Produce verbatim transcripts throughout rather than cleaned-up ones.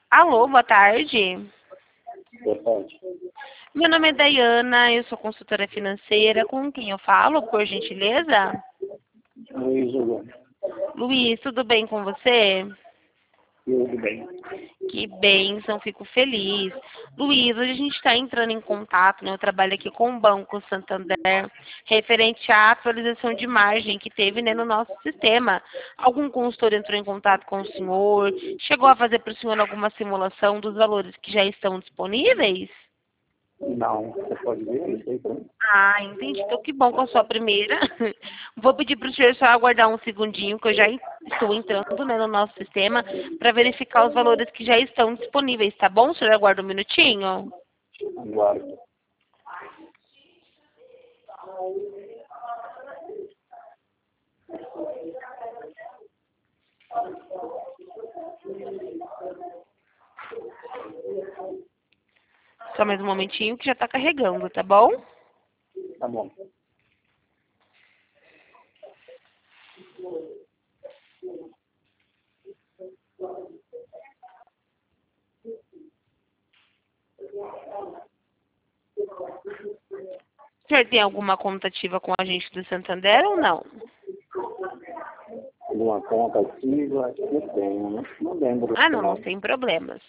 Alô, boa tarde. Boa tarde. Meu nome é Dayana, eu sou consultora financeira. Com quem eu falo, por gentileza? Luiz Hugo. Luiz, tudo bem com você? Tudo bem. Que bênção, fico feliz. Luiz, hoje a gente está entrando em contato, né? Eu trabalho aqui com o Banco Santander, referente à atualização de margem que teve, né, no nosso sistema. Algum consultor entrou em contato com o senhor? Chegou a fazer para o senhor alguma simulação dos valores que já estão disponíveis? Não, você pode ver isso aí pra mim? Ah, entendi. Então, que bom que eu sou a primeira. Vou pedir para o senhor só aguardar um segundinho, que eu já estou entrando, né, no nosso sistema, para verificar os valores que já estão disponíveis, tá bom? O senhor aguarda um minutinho? Aguardo. Só mais um momentinho que já está carregando, tá bom? Tá bom. O senhor tem alguma conta ativa com a gente do Santander ou não? Alguma conta ativa? Acho que eu tenho, né? Não lembro. Ah, não, não tem problemas.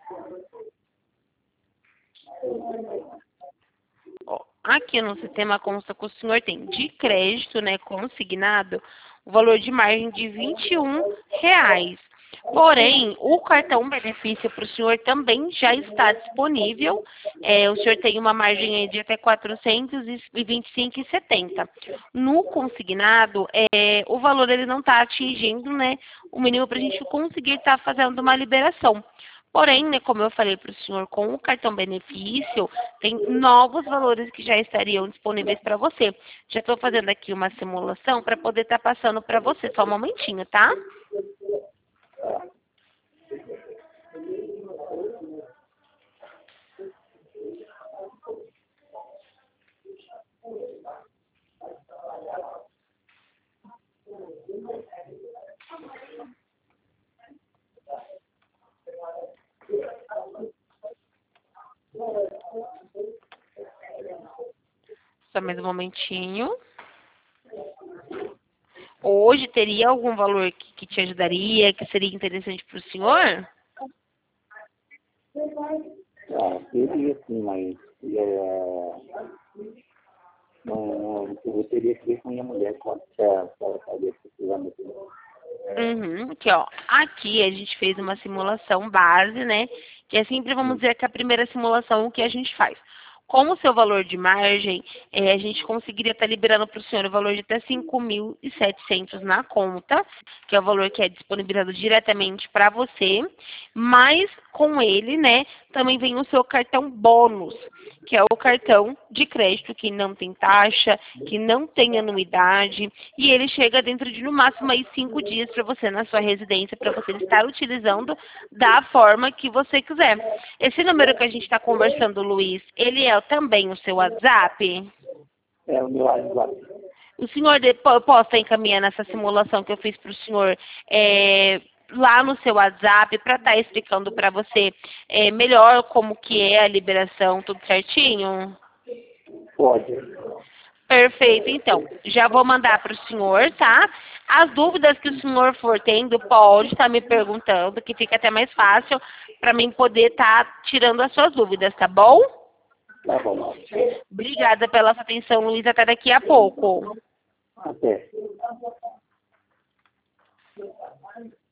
Ó, aqui no sistema consta que o senhor tem de crédito, né, consignado, o valor de margem de vinte e um reais. Porém, o cartão benefício para o senhor também já está disponível. É, o senhor tem uma margem aí de até quatrocentos e vinte e cinco reais e setenta centavos. No consignado, é, o valor ele não está atingindo, né, o mínimo para a gente conseguir estar fazendo uma liberação. Porém, né, como eu falei para o senhor, com o cartão benefício, tem novos valores que já estariam disponíveis para você. Já estou fazendo aqui uma simulação para poder estar passando para você. Só um momentinho, tá? Só mais um momentinho. Hoje teria algum valor que, que te ajudaria, que seria interessante para o senhor? Ah, teria sim, mas é, não, não, eu teria que ver com a minha mulher quanto que ela se ela sabia precisando. Uhum, aqui, ó. Aqui a gente fez uma simulação base, né? Que é sempre, vamos dizer, que a primeira simulação que a gente faz. Com o seu valor de margem, eh, a gente conseguiria estar liberando para o senhor o valor de até cinco mil e setecentos na conta, que é o valor que é disponibilizado diretamente para você. Mas com ele, né, também vem o seu cartão bônus, que é o cartão de crédito que não tem taxa, que não tem anuidade, e ele chega dentro de no máximo aí cinco dias para você na sua residência, para você estar utilizando da forma que você quiser. Esse número que a gente está conversando, Luiz, ele é também o seu WhatsApp? É o meu WhatsApp. O senhor de- po- posso estar encaminhando essa simulação que eu fiz para o senhor é, lá no seu WhatsApp para estar explicando para você é, melhor como que é a liberação, tudo certinho? Pode. Perfeito, então. Já vou mandar para o senhor, tá? As dúvidas que o senhor for tendo, pode estar me perguntando, que fica até mais fácil para mim poder estar tirando as suas dúvidas, tá bom? Tá bom. Obrigada pela sua atenção, Luiz. Até daqui a pouco. Até.